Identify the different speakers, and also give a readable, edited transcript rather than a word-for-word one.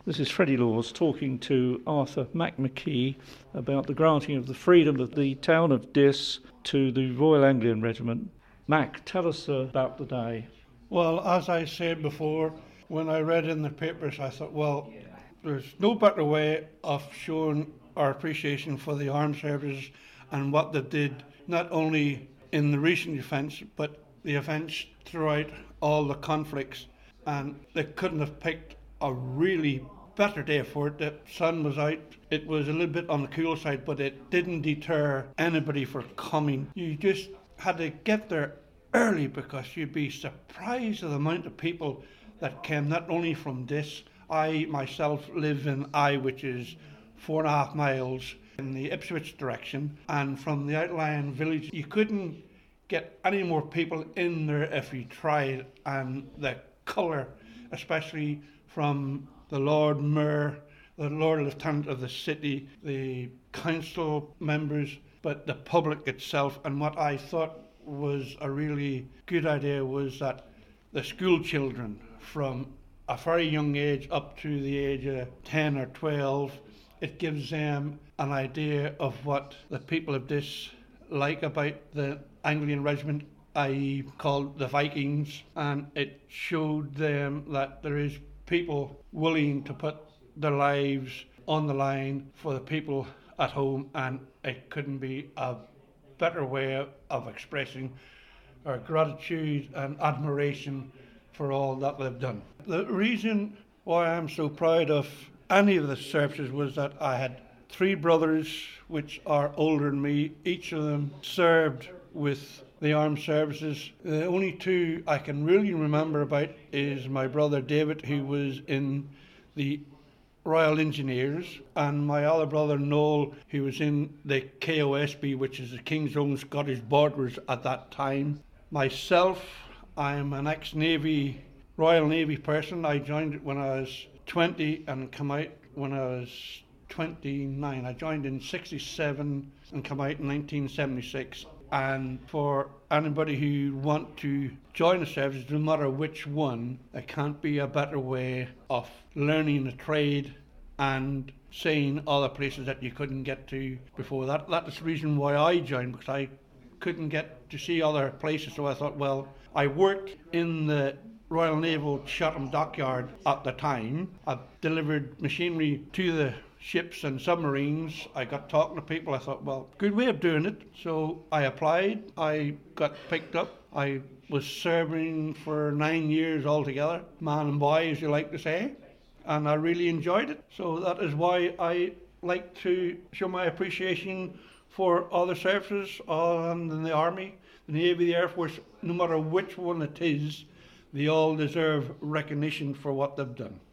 Speaker 1: This is Freddie Laws talking to Arthur McMckee about the granting of the freedom of the town of Diss to the Royal Anglian Regiment. Mac, tell us about the day.
Speaker 2: Well, as I said before, when I read in the papers, I thought, well, there's no better way of showing our appreciation for the armed services and what they did, not only in the recent events, but the events throughout all the conflicts. And they couldn't have picked a really better day for it. The sun was out. It was a little bit on the cool side, but it didn't deter anybody from coming. You just had to get there early because you'd be surprised at the amount of people that came, not only from this. I myself live in Eye, which is 4.5 miles in the Ipswich direction, and from the outlying village you couldn't get any more people in there if you tried. And the colour, especially from the Lord Mayor, the Lord Lieutenant of the city, the council members, but the public itself. And what I thought was a really good idea was that the school children from a very young age up to the age of 10 or 12, it gives them an idea of what the people of this like about the Anglian Regiment, i.e. called the Vikings, and it showed them that there is people willing to put their lives on the line for the people at home, and it couldn't be a better way of expressing our gratitude and admiration for all that they've done. The reason why I'm so proud of any of the services was that I had 3 brothers which are older than me. Each of them served with the armed services. The only 2 I can really remember about is my brother David, who was in the Royal Engineers, and my other brother Noel, who was in the KOSB, which is the King's Own Scottish Borderers at that time. Myself, I'm an ex-Navy, Royal Navy person. I joined it when I was 20 and come out when I was 29. I joined in 67 and come out in 1976. And for anybody who want to join the service, no matter which one, there can't be a better way of learning the trade and seeing other places that you couldn't get to before. That is the reason why I joined, because I couldn't get to see other places. So I thought, well, I worked in the Royal Naval Chatham Dockyard at the time. I delivered machinery to the ships and submarines. I got talking to people. I thought, well, good way of doing it. So I applied. I got picked up. I was serving for 9 years altogether, man and boy, as you like to say, and I really enjoyed it. So that is why I like to show my appreciation for other services in the Army, the Navy, the Air Force. No matter which one it is, they all deserve recognition for what they've done.